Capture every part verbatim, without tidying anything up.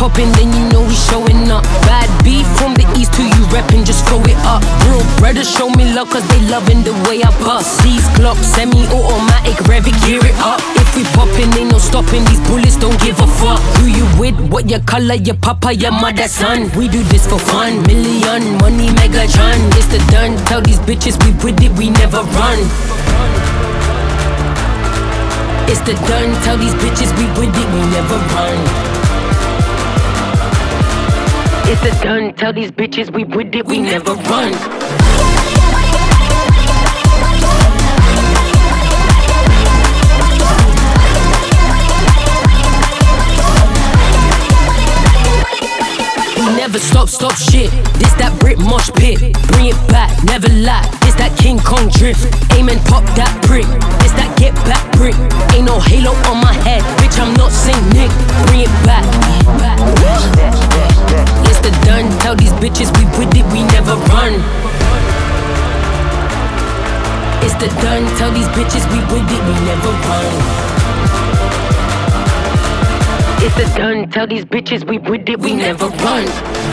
poppin', then you know we showing up. Bad beef from the east to you reppin', just throw it up. Real brothers show me love cause they loving the way I bust. These Glocks, semi-automatic, rev it, gear it up. If we poppin', ain't no stopping, these bullets don't give a fuck. Who you with, what your color, your papa, your mother, son. We do this for fun, million, money, Megatron. It's the done, tell these bitches we with it, we never run. It's the done, tell these bitches we with it, we never run. It's the done, tell these bitches we with it, we never run. Never stop, stop shit. This that Brit mosh pit. Bring it back, never lie. This that King Kong drift. Aim and pop that brick. This that get back brick. Ain't no halo on my head, bitch. I'm not Saint Nick. Bring it back. It's the done. Tell these bitches we with it, we never run. It's the done. Tell these bitches we with it, we never run. It's the done, tell these bitches we with it, we never run.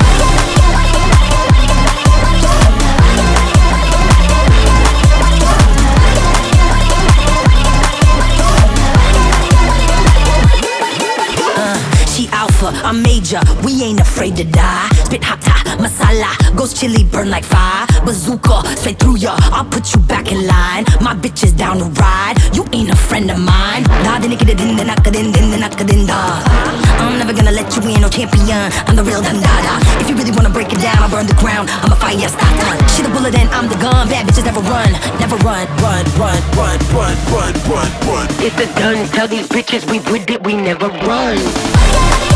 Alpha, I'm major, we ain't afraid to die. Spit hata, masala, ghost chili, burn like fire. Bazooka, straight through ya, I'll put you back in line. My bitch is down to ride, you ain't a friend of mine. I'm never gonna let you in, no champion. I'm the real Dandada. If you really wanna break it down, I'll burn the ground. I'm a fire starter. She the bullet and I'm the gun. Bad bitches never run, never run, run, run, run, run, run, run, run. It's the done, tell these bitches we with it, we never run.